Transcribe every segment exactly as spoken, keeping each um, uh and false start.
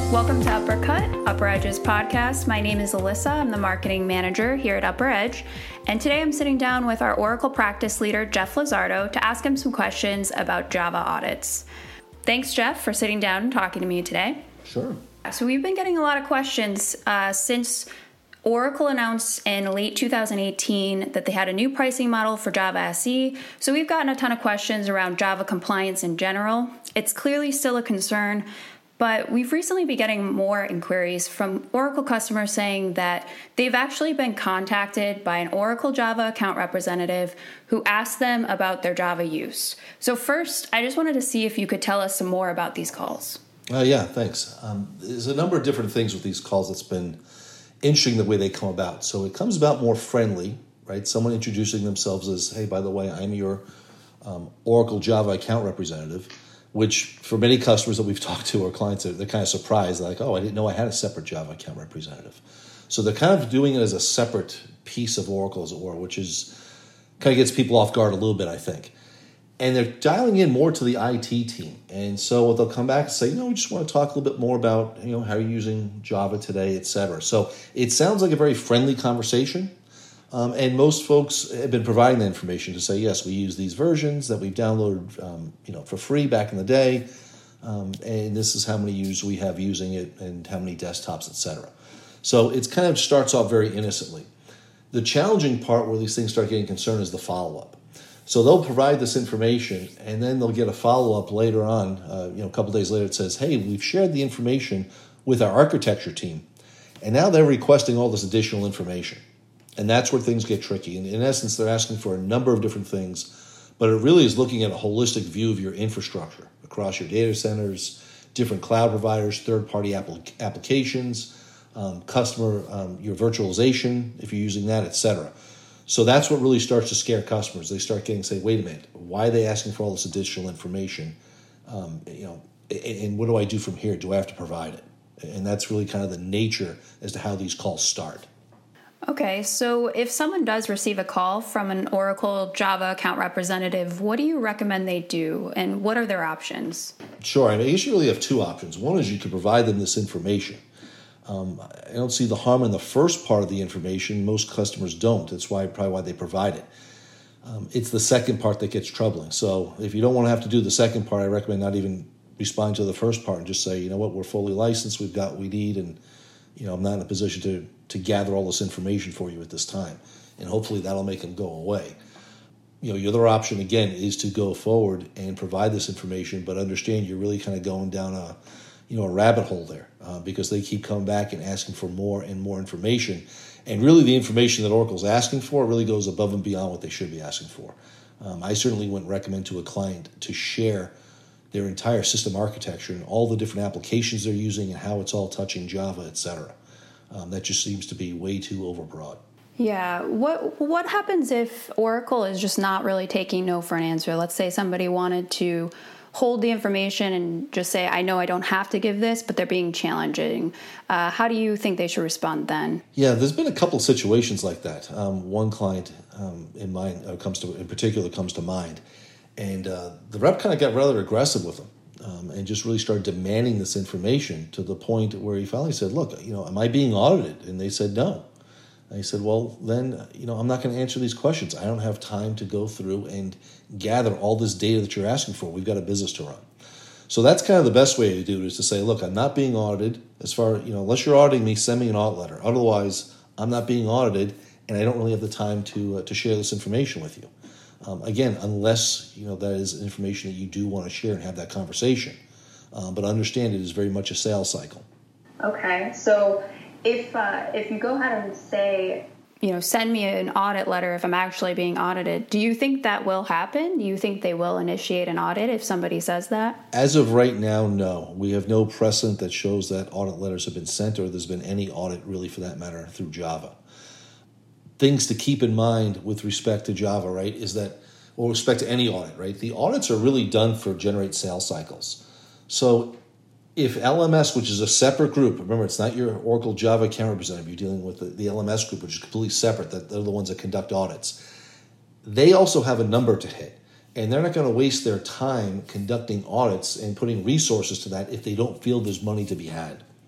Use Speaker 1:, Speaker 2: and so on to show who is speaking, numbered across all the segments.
Speaker 1: Welcome to Uppercut, Upper Edge's podcast. My name is Alyssa. I'm the marketing manager here at Upper Edge. And today I'm sitting down with our Oracle practice leader, Jeff Lizardo, to ask him some questions about Java audits. Thanks, Jeff, for sitting down and talking to me today.
Speaker 2: Sure.
Speaker 1: So we've been getting a lot of questions uh, since Oracle announced in late two thousand eighteen that they had a new pricing model for Java S E. So we've gotten a ton of questions around Java compliance in general. It's clearly still a concern, but we've recently been getting more inquiries from Oracle customers saying that they've actually been contacted by an Oracle Java account representative who asked them about their Java use. So first, I just wanted to see if you could tell us some more about these calls.
Speaker 2: Uh, yeah, thanks. Um, there's a number of different things with these calls that's been interesting the way they come about. So it comes about more friendly, right? Someone introducing themselves as, hey, by the way, I'm your um, Oracle Java account representative, which for many customers that we've talked to or clients, they're kind of surprised. They're like, oh, I didn't know I had a separate Java account representative. So they're kind of doing it as a separate piece of Oracle, as it were, which is kind of gets people off guard a little bit, I think. And they're dialing in more to the I T team. And so what they'll come back and say, you know, we just want to talk a little bit more about, you know, how you're using Java today, et cetera. So it sounds like a very friendly conversation. Um, and most folks have been providing that information to say, yes, we use these versions that we've downloaded, um, you know, for free back in the day. Um, and this is how many users we have using it and how many desktops, et cetera. So it kind of starts off very innocently. The challenging part where these things start getting concerned is the follow-up. So they'll provide this information, and then they'll get a follow-up later on. Uh, you know, a couple days later, it says, hey, we've shared the information with our architecture team, and now they're requesting all this additional information. And that's where things get tricky. And in essence, they're asking for a number of different things, but it really is looking at a holistic view of your infrastructure across your data centers, different cloud providers, third-party applic- applications, um, customer, um, your virtualization, if you're using that, et cetera. So that's what really starts to scare customers. They start getting, say, wait a minute, why are they asking for all this additional information? Um, you know, and, and what do I do from here? Do I have to provide it? And that's really kind of the nature as to how these calls start.
Speaker 1: Okay, so if someone does receive a call from an Oracle Java account representative, what do you recommend they do, and what are their options?
Speaker 2: Sure, I guess you really have two options. One is you can provide them this information. Um, I don't see the harm in the first part of the information. Most customers don't. That's why probably why they provide it. Um, it's the second part that gets troubling. So if you don't want to have to do the second part, I recommend not even respond to the first part and just say, you know what, we're fully licensed, we've got what we need, and you know I'm not in a position to to gather all this information for you at this time. And hopefully that'll make them go away. You know, your other option, again, is to go forward and provide this information, but understand you're really kind of going down a, you know, a rabbit hole there uh, because they keep coming back and asking for more and more information. And really the information that Oracle's asking for really goes above and beyond what they should be asking for. Um, I certainly wouldn't recommend to a client to share their entire system architecture and all the different applications they're using and how it's all touching Java, et cetera. Um, that just seems to be way too overbroad.
Speaker 1: Yeah. What what happens if Oracle is just not really taking no for an answer? Let's say somebody wanted to hold the information and just say, I know I don't have to give this, but they're being challenging. Uh, how do you think they should respond then?
Speaker 2: Yeah, there's been a couple of situations like that. Um, one client um, in mind uh, comes to in particular comes to mind, and uh, the rep kind of got rather aggressive with them. Um, and just really started demanding this information to the point where he finally said, look, you know, am I being audited? And they said, no. And he said, well, then, you know, I'm not going to answer these questions. I don't have time to go through and gather all this data that you're asking for. We've got a business to run. So that's kind of the best way to do it is to say, look, I'm not being audited. As far, you know, unless you're auditing me, send me an audit letter. Otherwise, I'm not being audited, and I don't really have the time to uh, to share this information with you. Um, again, unless you know that is information that you do want to share and have that conversation. Um, but understand it is very much a sales cycle.
Speaker 1: Okay, so if uh, if you go ahead and say, you know, send me an audit letter if I'm actually being audited, do you think that will happen? Do you think they will initiate an audit if somebody says that?
Speaker 2: As of right now, no. We have no precedent that shows that audit letters have been sent or there's been any audit really for that matter through Java. Things to keep in mind with respect to Java, right, is that, or with respect to any audit, right, the audits are really done for generate sales cycles. So if L M S, which is a separate group, remember it's not your Oracle Java account representative, you're dealing with the, the L M S group, which is completely separate, that they're the ones that conduct audits. They also have a number to hit, and they're not going to waste their time conducting audits and putting resources to that if they don't feel there's money to be had.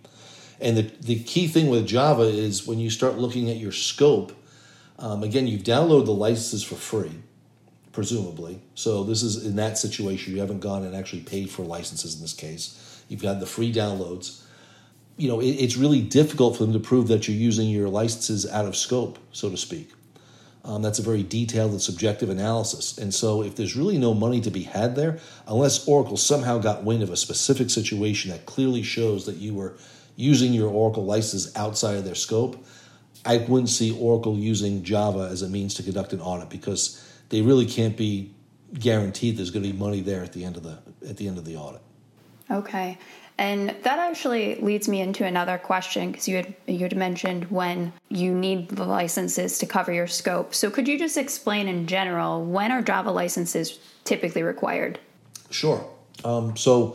Speaker 2: And the, the key thing with Java is when you start looking at your scope, um, again, you've downloaded the licenses for free, presumably. So this is in that situation. You haven't gone and actually paid for licenses in this case. You've got the free downloads. You know, it, it's really difficult for them to prove that you're using your licenses out of scope, so to speak. Um, that's a very detailed and subjective analysis. And so if there's really no money to be had there, unless Oracle somehow got wind of a specific situation that clearly shows that you were using your Oracle licenses outside of their scope, I wouldn't see Oracle using Java as a means to conduct an audit, because they really can't be guaranteed there's going to be money there at the end of the at the end of the audit.
Speaker 1: Okay. And that actually leads me into another question, because you had you had mentioned when you need the licenses to cover your scope. So could you just explain in general, when are Java licenses typically required?
Speaker 2: Sure. Um, so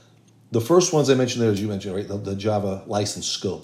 Speaker 2: the first ones I mentioned there, as you mentioned, right, the, the Java license scope.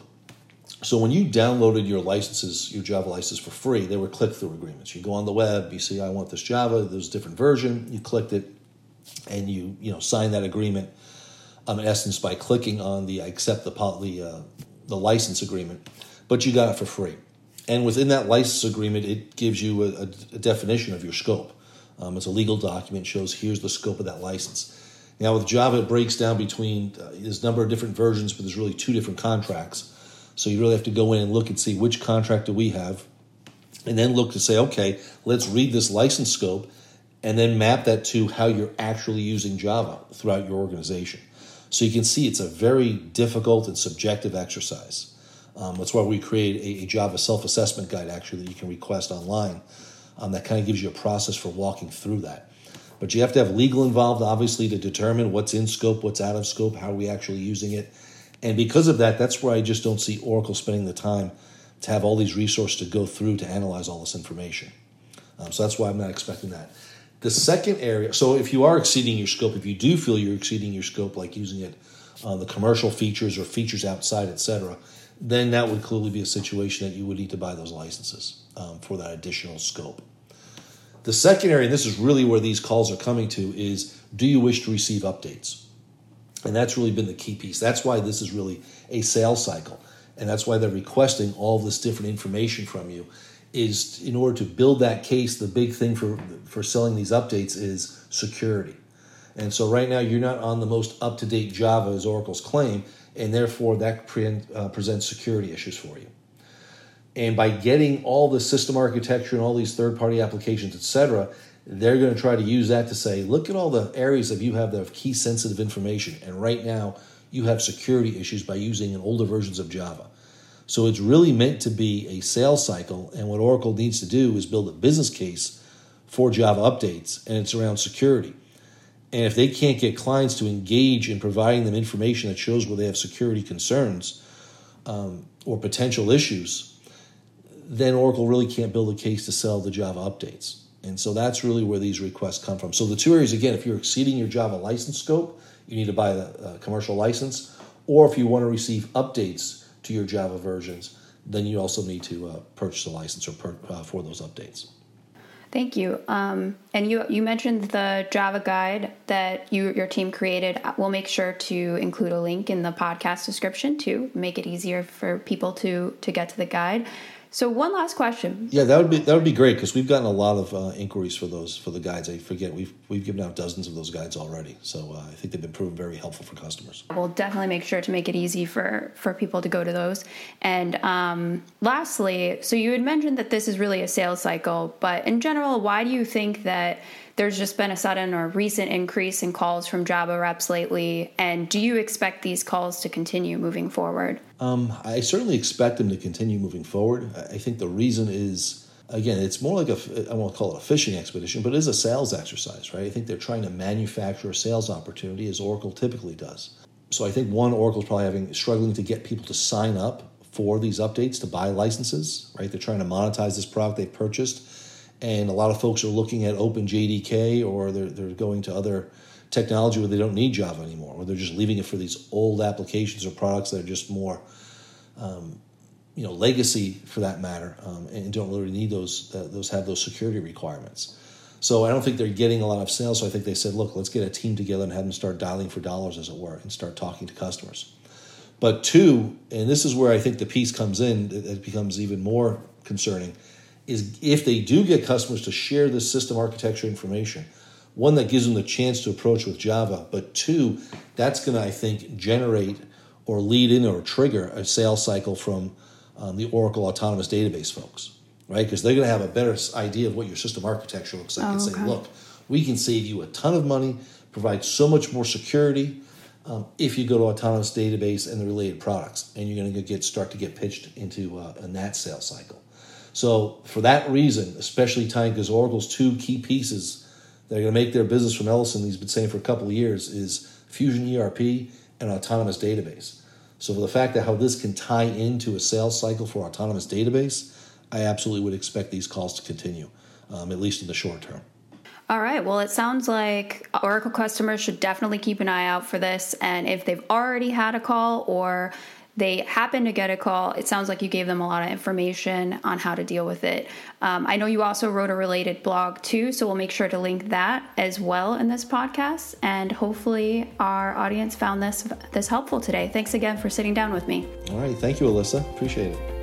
Speaker 2: So when you downloaded your licenses, your Java license for free, they were click-through agreements. You go on the web, you see, I want this Java, there's a different version, you clicked it, and you you know sign that agreement. Um, in essence, by clicking on the I accept the the uh, the license agreement, but you got it for free. And within that license agreement, it gives you a, a, a definition of your scope. Um, it's a legal document, shows here's the scope of that license. Now with Java, it breaks down between, uh, there's a number of different versions, but there's really two different contracts. So you really have to go in and look and see which contract do we have, and then look to say, okay, let's read this license scope, and then map that to how you're actually using Java throughout your organization. So you can see it's a very difficult and subjective exercise. Um, that's why we create a, a Java self-assessment guide, actually, that you can request online. Um, that kind of gives you a process for walking through that. But you have to have legal involved, obviously, to determine what's in scope, what's out of scope, how are we actually using it. And because of that, that's where I just don't see Oracle spending the time to have all these resources to go through to analyze all this information. Um, so that's why I'm not expecting that. The second area, so if you are exceeding your scope, if you do feel you're exceeding your scope, like using it on the commercial features or features outside, et cetera, then that would clearly be a situation that you would need to buy those licenses um, for that additional scope. The second area, and this is really where these calls are coming to, is do you wish to receive updates? And that's really been the key piece. That's why this is really a sales cycle. And that's why they're requesting all this different information from you, is in order to build that case. The big thing for, for selling these updates is security. And so right now you're not on the most up-to-date Java as Oracle's claim, and therefore that pre- uh, presents security issues for you. And by getting all the system architecture and all these third-party applications, et cetera, they're going to try to use that to say, look at all the areas that you have that have key sensitive information. And right now you have security issues by using an older versions of Java. So it's really meant to be a sales cycle. And what Oracle needs to do is build a business case for Java updates, and it's around security. And if they can't get clients to engage in providing them information that shows where they have security concerns um, or potential issues, then Oracle really can't build a case to sell the Java updates. And so that's really where these requests come from. So the two areas, again, if you're exceeding your Java license scope, you need to buy the uh, commercial license. Or if you want to receive updates to your Java versions, then you also need to uh, purchase a license or per, uh, for those updates.
Speaker 1: Thank you. Um, and you you mentioned the Java guide that you your team created. We'll make sure to include a link in the podcast description to make it easier for people to to get to the guide. So one last question.
Speaker 2: Yeah, that would be that would be great, because we've gotten a lot of uh, inquiries for those for the guides. I forget we've we've given out dozens of those guides already. So uh, I think they've been proven very helpful for customers.
Speaker 1: We'll definitely make sure to make it easy for for people to go to those. And um, lastly, so you had mentioned that this is really a sales cycle, but in general, why do you think that there's just been a sudden or recent increase in calls from Java reps lately? And do you expect these calls to continue moving forward?
Speaker 2: Um, I certainly expect them to continue moving forward. I think the reason is, again, it's more like a, I won't call it a fishing expedition, but it is a sales exercise, right? I think they're trying to manufacture a sales opportunity, as Oracle typically does. So I think, one, Oracle's probably having struggling to get people to sign up for these updates, to buy licenses, right? They're trying to monetize this product they've purchased. And a lot of folks are looking at OpenJDK, or they're they're going to other technology where they don't need Java anymore, or they're just leaving it for these old applications or products that are just more, um, you know, legacy for that matter, um, and don't really need those uh, those have those security requirements. So I don't think they're getting a lot of sales. So I think they said, look, let's get a team together and have them start dialing for dollars, as it were, and start talking to customers. But two, and this is where I think the piece comes in, it becomes even more concerning, is if they do get customers to share this system architecture information, one, that gives them the chance to approach with Java, but two, that's going to, I think, generate or lead in or trigger a sales cycle from um, the Oracle Autonomous Database folks, right? Because they're going to have a better idea of what your system architecture looks like, oh, and say, okay, look, we can save you a ton of money, provide so much more security um, if you go to Autonomous Database and the related products, and you're going to get start to get pitched into uh, a N A T sales cycle. So for that reason, especially tying, because Oracle's two key pieces that are going to make their business from Ellison, he's been saying for a couple of years, is Fusion E R P and Autonomous Database. So for the fact that how this can tie into a sales cycle for Autonomous Database, I absolutely would expect these calls to continue, um, at least in the short term.
Speaker 1: All right. Well, it sounds like Oracle customers should definitely keep an eye out for this. And if they've already had a call or they happen to get a call, it sounds like you gave them a lot of information on how to deal with it. Um, I know you also wrote a related blog too, so we'll make sure to link that as well in this podcast. And hopefully our audience found this this helpful today. Thanks again for sitting down with me.
Speaker 2: All right. Thank you, Alyssa. Appreciate it.